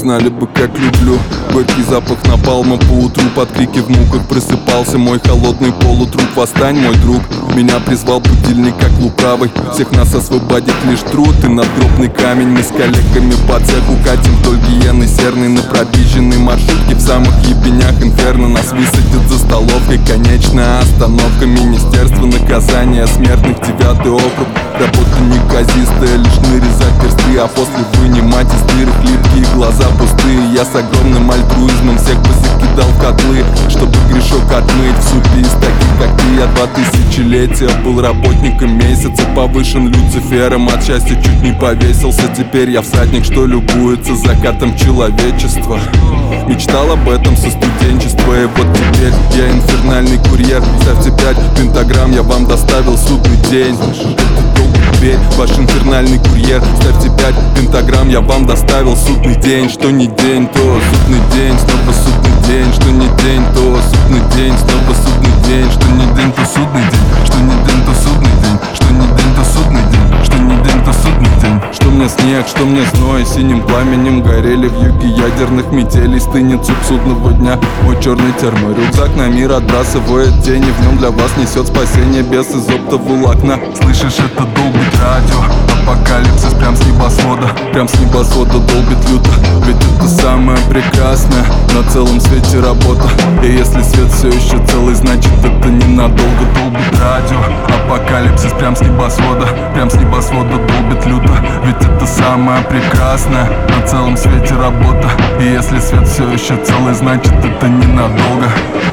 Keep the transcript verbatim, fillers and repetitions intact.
знали бы, как люблю. Горький запах напалма по утру, под крики в муках просыпался мой холодный полутруп. Восстань, мой друг, меня призвал будильник как лукавый. Всех нас освободит лишь труд и надгробный камень. Мы с коллегами по цеху катим вдоль Гиены серной на пробиженной маршрутке в самых ебенях инферно. Нас высадят за столовкой, конечная остановка. Министерство наказания смертных, девятый округ. Работа неказистая, лишь нарезать персты, а после вынимать из дырок липкие глаза пустые. Я с огромным альтруизмом всех позакидал в котлы, чтобы грешок отмыть в супе из таких, как ты. Я два тысячелетия был работником месяца, повышен Люцифером, от счастья чуть не повесился. Теперь я всадник, что любуется закатом человечества. Мечтал об этом со студенчества, и вот теперь я инфернальный курьер. Ставьте пять пентаграмм, я вам доставил судный день. Теперь ваш инфернальный курьер. Ставьте пять пентаграмм, я вам доставил судный день. Что не день, то судный день, снова судный день. Что не день, то судный день, снова судный день. Что не день, то судный день. Что не день, то судный день. Что не день, то судный день. Что не день, то судный день. Что мне снег, что мне зной, синим пламенем горели в юге ядерных метелей. Стынет суп судного дня, мой черный терморюкзак на мир отбрасывает тени. В нем для вас несет спасение без из оптоволокна. Слышишь, это долбит радио, апокалипсис прям с небосвода. Прям с небосвода долбит люто, ведь это самое прекрасное на целом свете работа. И если свет все еще целый, значит это ненадолго. Долбит радио, апокалипсис прям с небосвода. Прям с небосвода долбит люто, ведь это самое прекрасное на целом свете работа. И если свет все еще целый, значит это ненадолго.